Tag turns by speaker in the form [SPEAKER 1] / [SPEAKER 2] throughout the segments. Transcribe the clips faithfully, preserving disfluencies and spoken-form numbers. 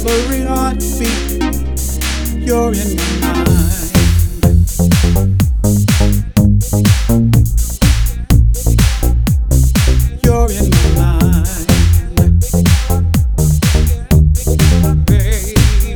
[SPEAKER 1] every heartbeat. You're in my mind. You're in my mind, baby.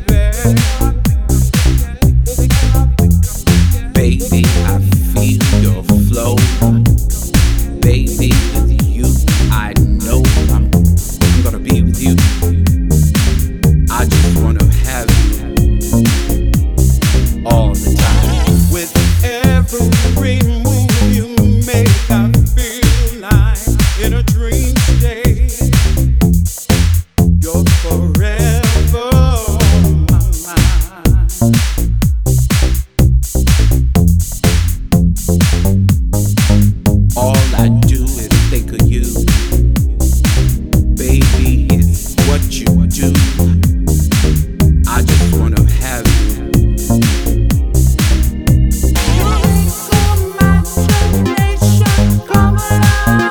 [SPEAKER 1] Baby, I feel your flow. Baby, with you, I know I'm, I'm gonna be with you. I just wanna have you all the time. With every move you make, I feel like in a dream state. You're forever on my mind. All I do is think of you. Baby, it's what you do. I just wanna have you. You make all my imagination come alive.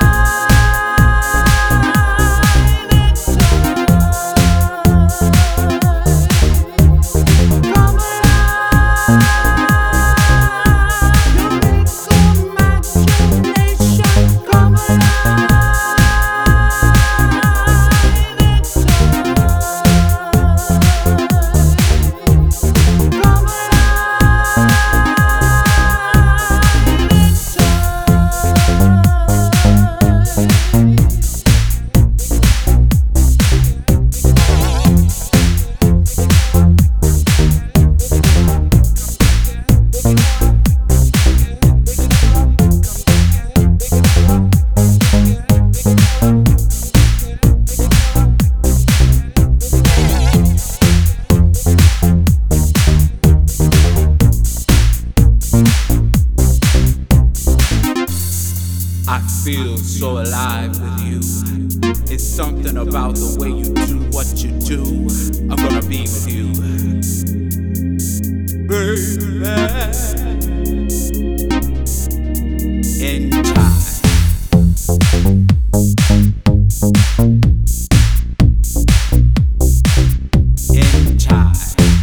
[SPEAKER 1] I feel so alive with you. It's something about the way you do what you do. I'm gonna be with you, baby, in time. In time.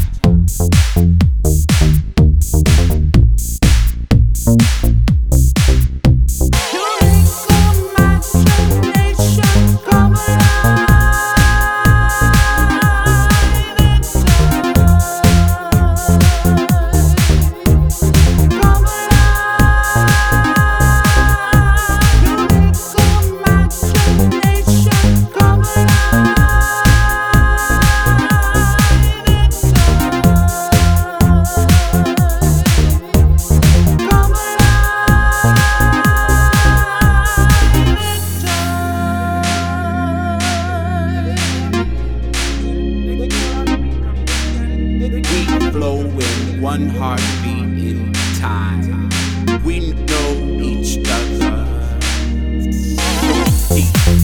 [SPEAKER 1] Flow in one heartbeat in time. We know each other so deep.